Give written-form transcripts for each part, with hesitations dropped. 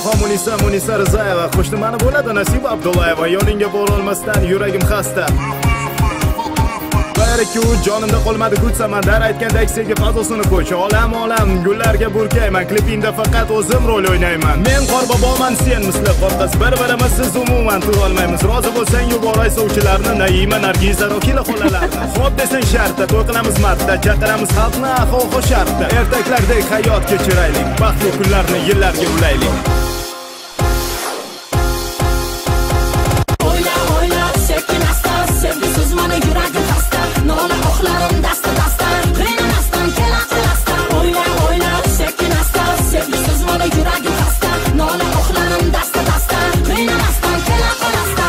Daho Munisa Rizayeva, qo'shnimani bo'ladi Nasiba Abdullayeva. Yoningga borolmasdan yuragim xasta. Bayraku jonimda qolmadi kuch samandar, aytgandek sevgi fazosini ko'ch. Olam gullarga burkayman, klipingda faqat o'zim rol o'ynayman. Men qor boboman, sen misli qorqiz, bir-birimizsiz umuman tura olmaymiz. Rozi bo'lsang yuboray sovchilarni, Naima, Nargiza, Rokila xolalarni. Xo'p desang shartda, to'y qilamiz martda, chaqiramiz xalqni ahol shartda. Ertaklardek hayot kechiraylik, baxtli kunlarni yillarga ulaylik. O'yla, sekin asta, sevgisiz meni yuragim xasta. Nola oxlarim dasta, qiynamasdan kelaqasta. O'yla, sekin asta, sevgisiz meni yuragim xasta. Nola oxlarim dasta, qiynamasdan kelaqasta.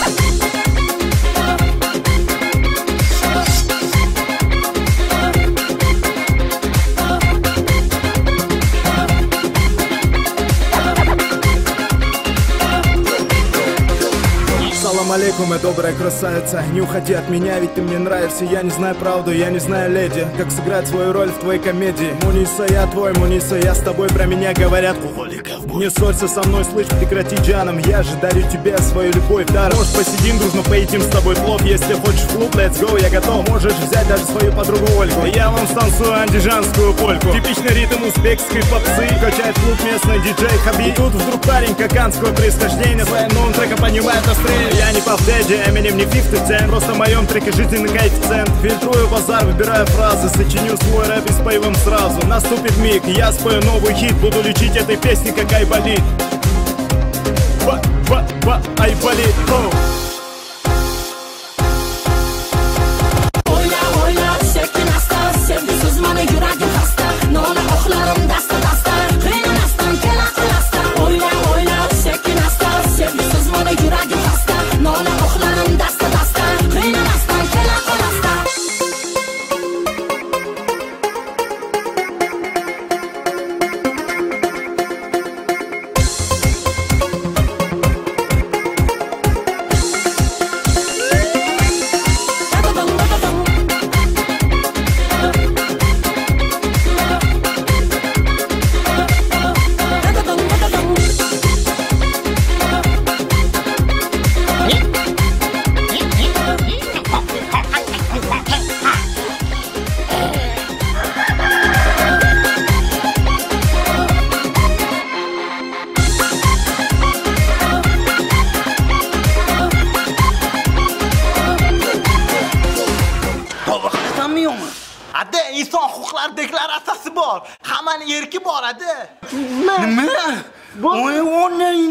Салам алейкум, добрая красавица. Не уходи от меня, ведь ты мне нравишься. Я не знаю правду, я не знаю леди, как сыграть свою роль в твоей комедии. Муниса, я твой, Муниса, я с тобой, про меня говорят не ссорься со мной, слышь, прекрати джаном. Я же дарю тебе свою любовь даром. Может посидим, дружно поедим с тобой плов. Если хочешь в клуб, let's go, я готов. Можешь взять даже свою подругу Ольгу. Я вам станцую андижанскую польку. Типичный ритм узбекской попсы, качает клуб местный диджей Хаби. И тут вдруг парень каканского происхождения своим новым треком понимает настроение. Я не Puff Daddy, Eminem, не 50 Cent. Просто в моем треке жизненный коэффициент. Фильтрую базар, выбираю фразы, сочиню свой рэп и спою вам сразу. Наступит миг, я спою новый хит, буду лечить этой песни как айболит. Айболит. O'yla, sekin asta, sevgisiz meni yuragim xasta. Nola oxlarim dasta, qiynamasdan kelaqasta. O'yla, sekin asta, sevgisiz meni yuragim xasta. Nola oxlarim dasta, qiynamasdan kelaqasta. Ade, inson huquqlari deklaratsiyasi bor. Hammaning erki bor, ade. Nima? Voy,